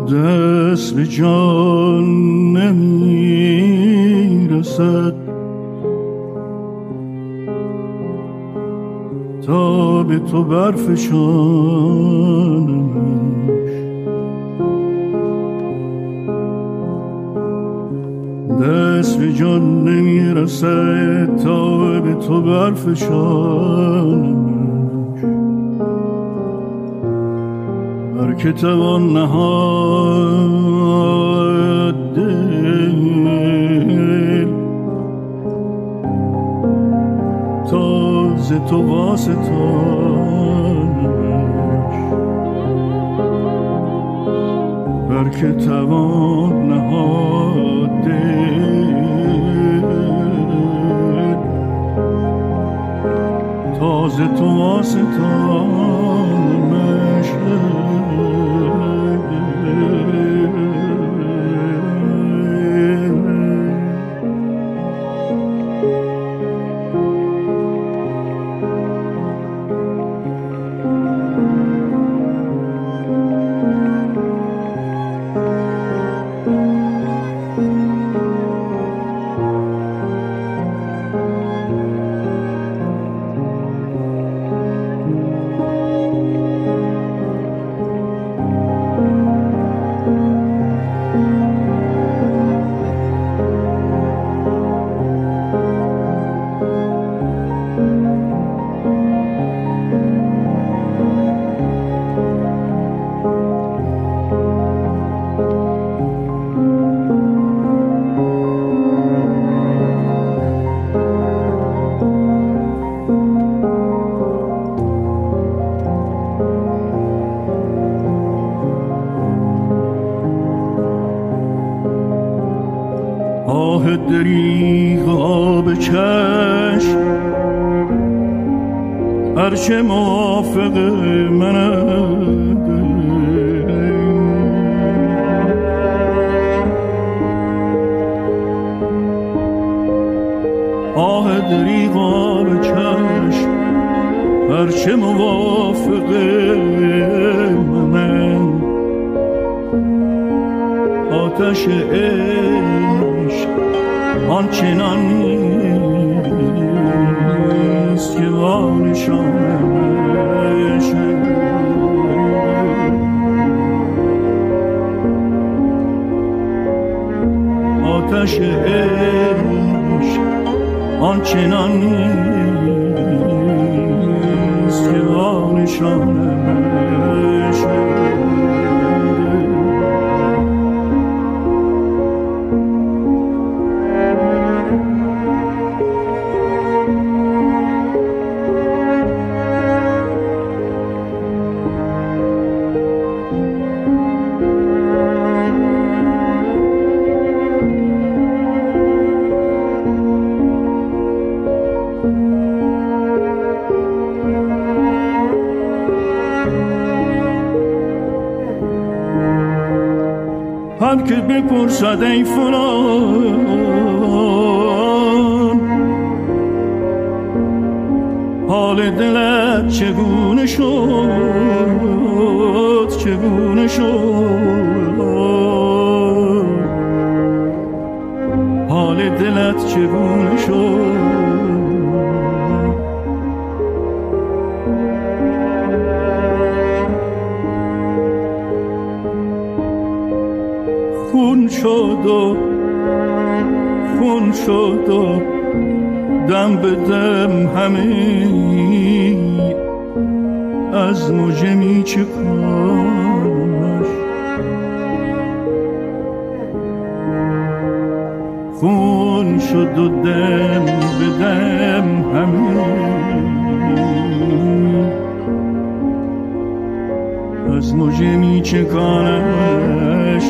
دست به جان نمیرسد تا به تو برفشانمش. دست به جان نمیرسد تا به تو برفشانمش. هر که توان نهاد دل تازه تو واسطانش. هر که توان نهاد دل تازه تو واسطانش. آه دریغ آب چشم هرچه موافق منه. آه دریغ آب چشم هرچه موافق من. آتش عشق آنچنان نیست که وانشانش. آتش عشق آنچنان نیست که وانشانش. هر که بپرسد ای فلان حال دلت چگونه شد، چگونه شد، حال دلت چگونه شد. خون شد و دم به دم همه از مژه می چکانش. خون شد و دم به دم همه از مژه می چکانش.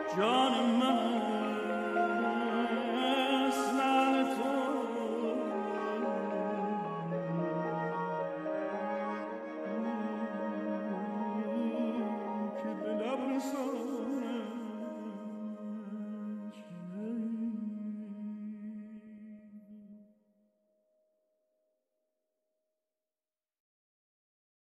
جان من